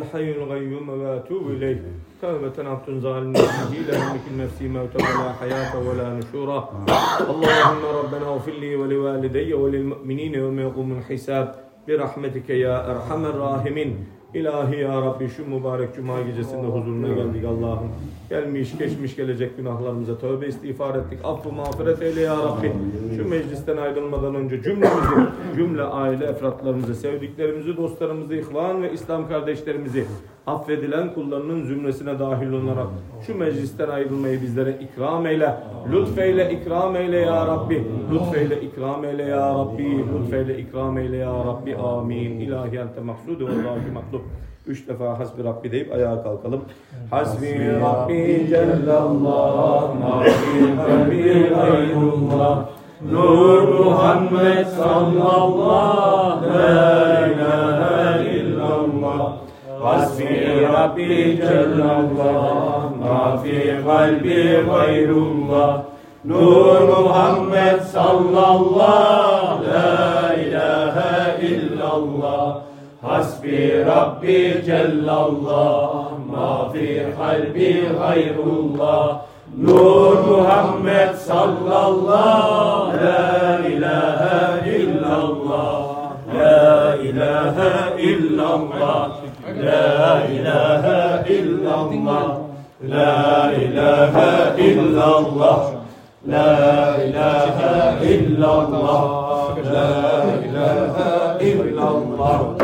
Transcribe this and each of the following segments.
الحي القيوم وأتوب إليه توبة عبد ظالم نفسه لا يملك لنفسه موتا ولا حياة ولا نشورا. اللهم ربنا اغفر لي ولوالدي وللمؤمنين يوم يقوم الحساب برحمتك يا أرحم الراحمين. İlahi ya Rabbi şu mübarek cuma gecesinde huzuruna geldik Allah'ım. Gelmiş, geçmiş, gelecek günahlarımıza tövbe istiğfar ettik. Affı mağfiret eyle ya Rabbi. Şu meclisten ayrılmadan önce cümlemizi, cümle aile efratlarımızı, sevdiklerimizi, dostlarımızı, ihvan ve İslam kardeşlerimizi affedilen kullarının zümresine dahil olarak şu meclisten ayrılmayı bizlere ikram eyle. Lütfeyle ikram eyle ya Rabbi. Lütfeyle ikram eyle ya Rabbi. Lütfeyle ikram eyle ya Rabbi. Amin. İlahi ente mahsudu ve Allahi matlub. 3 defa hasbi Rabbi deyip ayağa kalkalım. Hasbi Rabbi cellallah, mafi kalbi gayrullah, Nur Muhammed sallallahu, la ilahe illallah. Hasbi Rabbi cellallah, mafi kalbi gayrullah, Nur Muhammed sallallahu, la ilahe illallah. Hasbi Rabbi cellallah, ma fi kalbi gayrullah, Nur Muhammed sallallahu, la ilahe illallah, la ilahe illallah, la ilahe illallah, la ilahe illallah, la ilahe illallah, la ilahe illallah.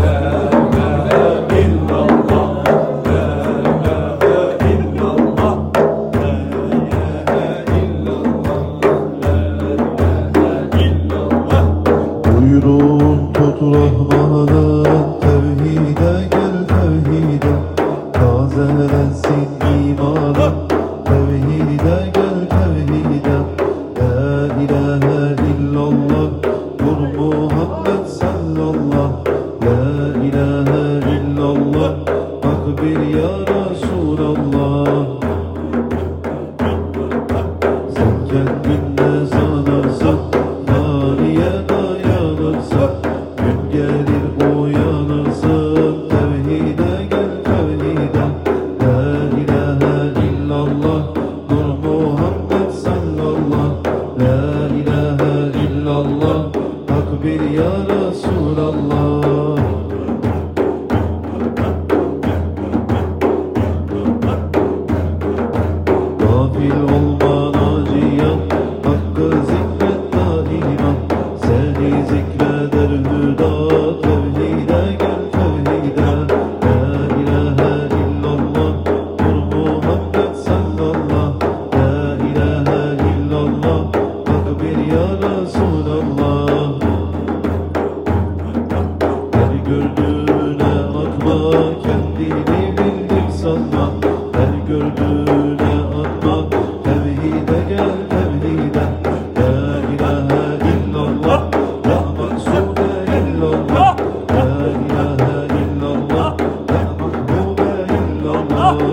Buyurun tut Rahman'ın tevhide gel tevhide, tazelensin imanın tevhide gel tevhide. La ilahe illallah Nur Muhammed sallallahu, la ilahe illallah hak bir ya Resulallah. Sen kendinle sanarsın, tarihe dayanırsın, gün gelir uyanırsın, tevhide gel tevhide. La ilahe illallah Nur Muhammed sallallahu, la ilahe illallah hak bir ya Resulallah. Gafil olma naciyan, hakkı zikret daima, seni zikreder hüda, tevhide gel tevhide. La ilahe illallah Nur Muhammed sallallahu, la ilahe illallah hak bir ya Resulallah. Her gördüğüne atma, kendini bildik sanma, her gördüğüne atma, tevhide gel tevhide. La ilahe illallah, la maksude illallah, la ilahe illallah, la mahbube illallah.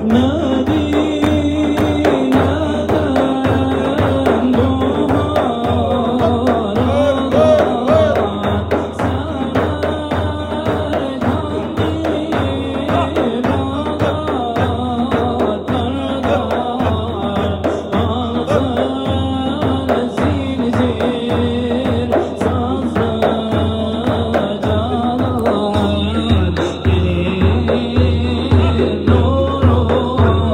Nur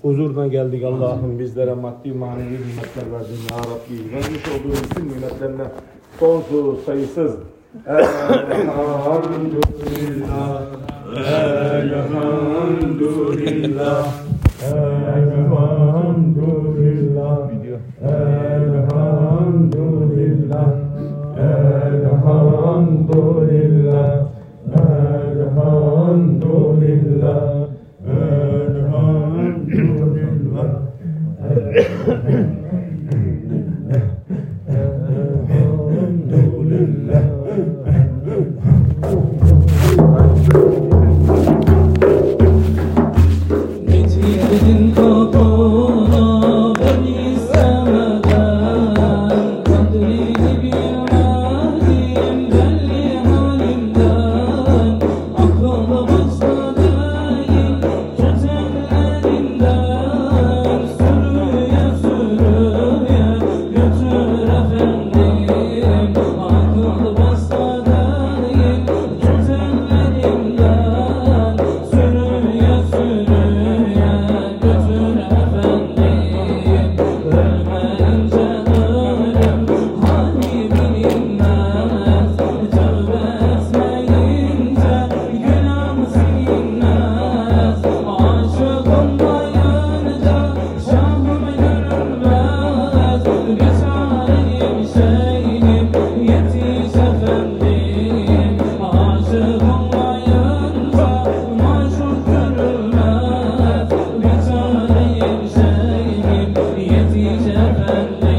huzuruna geldik Allah'ım, bizlere maddi manevi nimetler verdin ya Rabbi. Vermiş olduğun bütün nimetlerine sonsuz sayısız elhamdülillah, elhamdülillah, elhamdülillah, elhamdülillah, elhamdülillah, elhamdülillah, Getirdin kapına beni istemeden, kadrini bilmedim belli halimden, akıllı başta değil tut ellerinden, sürüye sürüye götür efendim, akıllı başta değil tut ellerinden, sürüye sürüye götür efendim. Ölmeyince ölüm hali bilinmez, tövbe etmeyince günah silinmez. Aşığım bayınca şahım görünmez, biçareyim şeyim yetiş efendim. Aşığım bayınca maşuk görünmez, biçareyim şeyim yetiş efendim.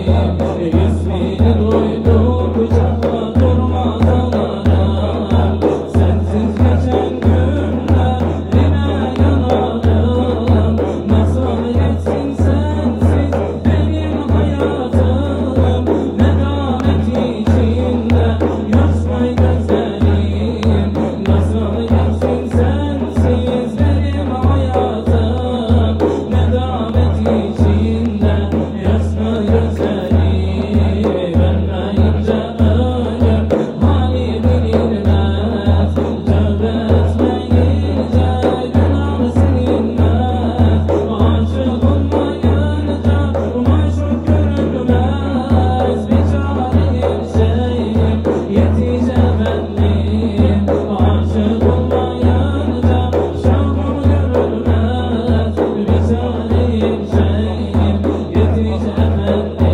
İsmini duydukça durmaz ağlarım, sensiz geçen günlerine yanarım. Nasıl geçsin sensiz benim hayatım, nedamet içinde yaşlı gözlerim. Nasıl geçsin sensiz benim hayatım, nedamet içinde yaşlı gözlerim. Ölmeyince ölüm hali bilinmez, tövbe etmeyince günah silinmez. Aşığım bayınca maşuk görünmez, biçareyim şeyim yetiş efendim. Aşığım bayınca şahım görünmez, biçareyim şeyim yetiş efendim.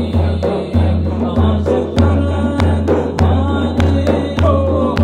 Aşıkların hali yok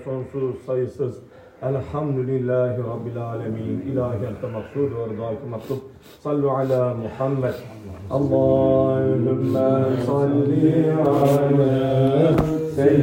sonsuz sayısız. Elhamdülillahi Rabbil alemin. İlahi ente maksud ve rıdâki maktub. Sallu ala Muhammed. Allahümme salli ala